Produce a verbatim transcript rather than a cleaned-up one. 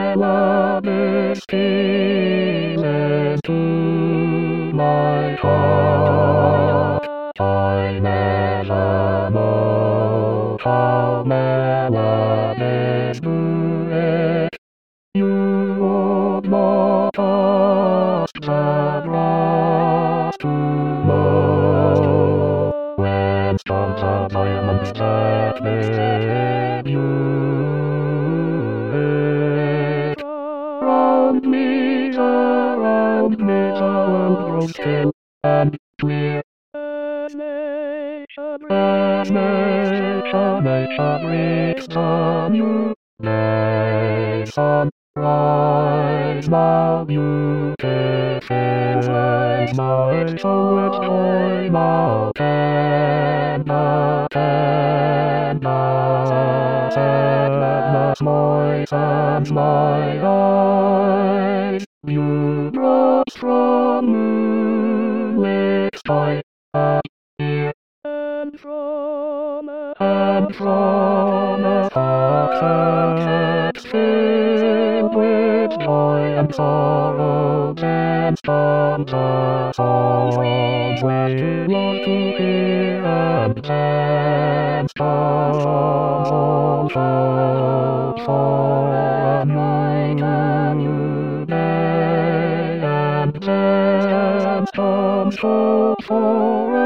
melodies steal into my heart. I never know how melodies do it. You would not ask the grass to mow when storms are violent that made you hit. Round me, around me, the land grows still and clear. As nature nature breathes the new day, sunrise now beautiful, and my soul with joy now tender, tender, sadness moistens my eyes. You brought from moonlit sky and here, and from a and from a heart filled with joy and sorrow, then storms a songs we love to hear, and then storms also for a new day, and then storms for